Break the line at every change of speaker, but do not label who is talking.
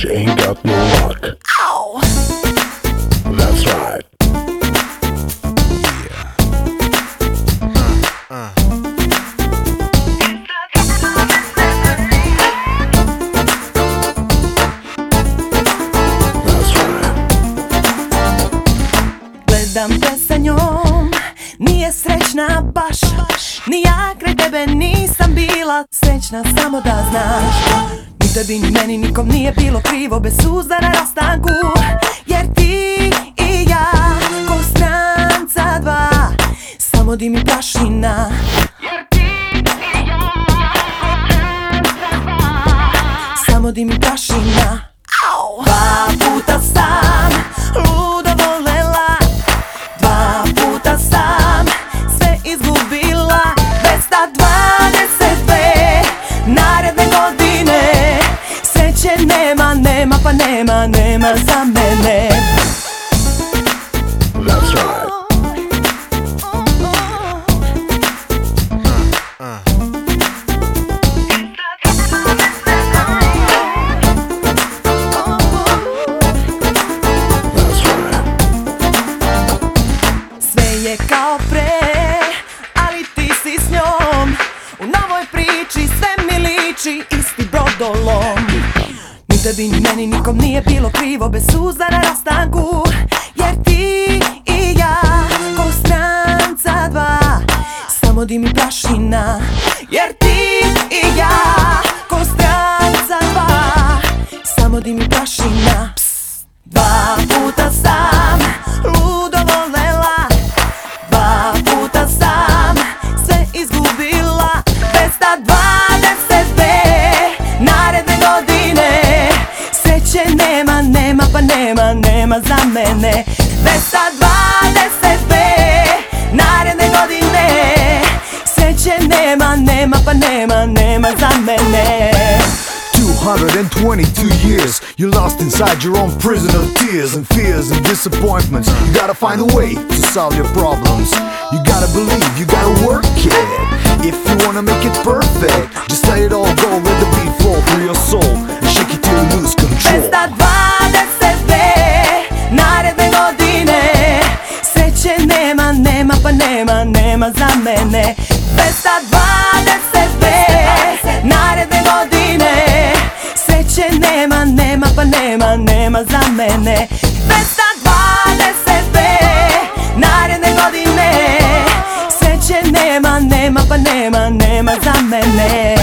you ain't got no luck.
Ow!
That's right.
Gledam te sa njom, nije srećna baš. Ni ja kraj tebe nisam bila srećna, samo da znaš. Ni tebi ni meni nikom nije bilo krivo bez suza na rastanku. Jer ti i ja, ko stranca dva, samo dim i prašina. Jer ti i ja, ko stranca dva, samo dim i prašina. Dva puta sam ludo volela, dva puta sam sve izgubila. 222 naredne godine sreće nema, nema pa nema, nema za mene.
That's right.
Sve je kao pre, ali ti si s njom. U novoj priči sve mi liči isti brodolom. Ni tebi ni meni nikom nije bilo krivo bez suza na rastanku. Jer ti i ja, ko stranca dva, samo dim i prašina. Jer ti i ja, ko stranca dva, samo dim i prašina. Dva puta sam ludo volela, dva puta sam sve izgubila. 222 naredne godine sreće nema, nema pa nema, nema za mene. 222 naredne godine sreće nema, nema pa nema, nema za mene.
222 years, you're lost inside your own prison of tears and fears and disappointments. You gotta find a way to solve your problems. You gotta believe, you gotta work it. If you wanna make it perfect, just let it all go, let the beat flow through your soul and shake it till you lose control.
222 naredne godine sreće nema, nema pa nema, nema za mene. 222 naredne godine sreće nema, nema pa nema, nema za mene. 222 naredne godine sreće nema, nema pa nema, nema za mene.